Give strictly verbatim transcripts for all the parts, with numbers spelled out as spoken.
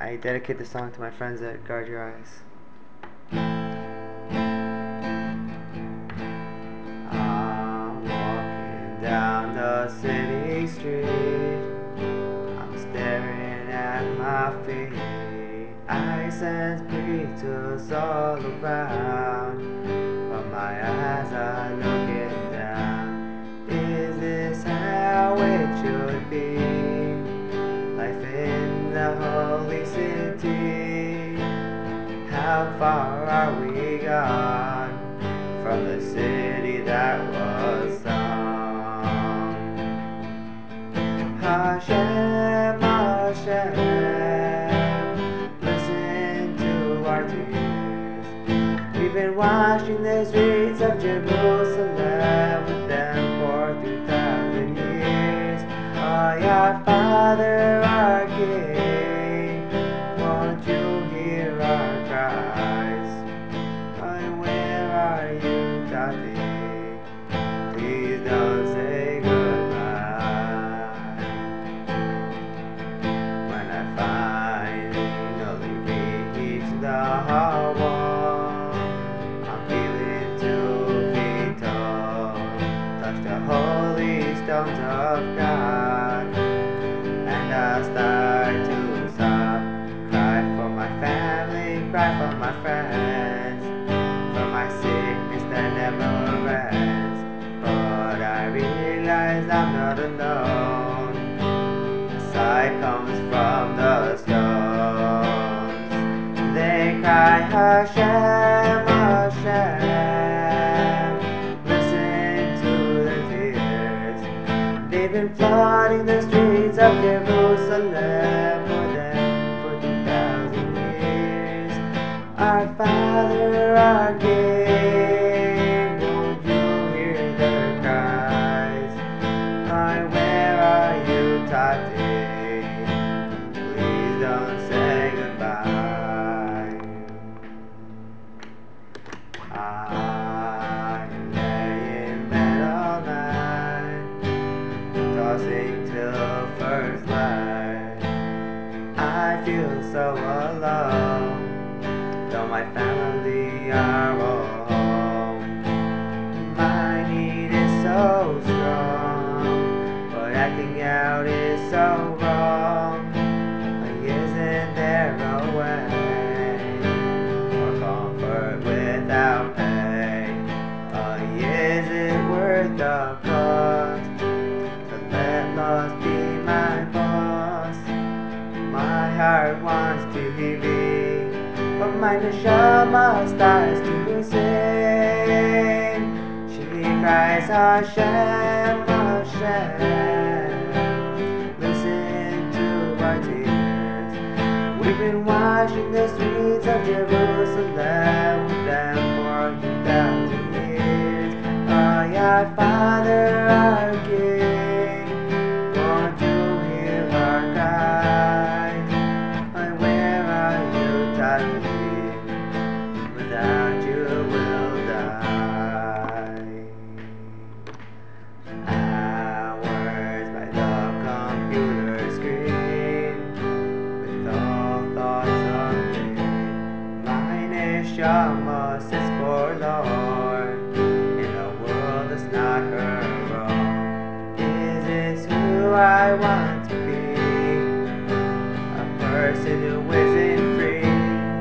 I dedicate this song to my friends at Guard Your Eyes. I'm walking down the city street, I'm staring at my feet. I sense breezes all around, but my eyes are looking down. Is this how it should be? Life in the holy city. How far are we gone from the city that was sung? Hashem, Hashem, listen to our tears. We've been washing the streets of Jerusalem with them for two thousand years. Oh, our Father, our King, won't you hear our cries? Oh, where are you, Daddy? Please don't say goodbye. When I finally reach the wall, I'm feeling two feet tall. Touch the holy stones of God, and I start to sob. Cry for my family, cry for my friends, for my sickness that never ends. But I realize I'm not alone. A sigh comes from the stones. They cry, Hashem, Hashem, listen to the tears. They've been flooding the streets of Jerusalem for them for two thousand years. Our Father, our King, won't you hear their cries? Oh, where are you, Tati? Please don't say goodbye. I lay in bed all night, tossing till first light. I feel so alone, though my family are all home. My need is so strong, but acting out is so wrong. Isn't there a way for comfort without pain? Oh, is it worth the cost to let loss be my boss? My heart wants to be, but my neshama starts to sing. She cries, Hashem, Hashem, listen to our tears. We've been washing the streets of Jerusalem with them for two thousand years. Oh, our Father, our King, won't you hear our cries? Oh, where are you, Tati? Without you we'll die. Hours by the computer screen, with all thoughts of pain. My neshama sits forlorn in a world that's not her own. Is this who I want to be? A person who isn't free,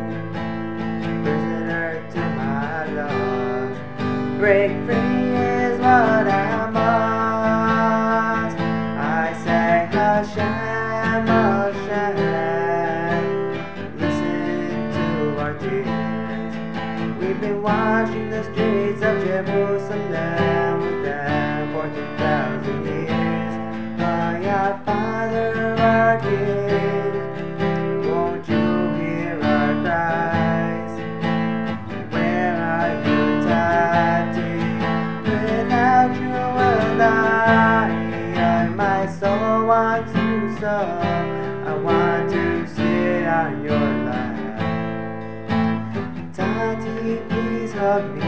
prisoner to my love. Break free is what I must. I say Hashem, Hashem, listen to our tears. We've been washing the streets of Jerusalem with them for two thousand years. Oh, our Father, our King, won't you hear our cries? Where are you, Tati? Without you will die. My soul wants you so, I want to sit on your lap. Tati, please hug me.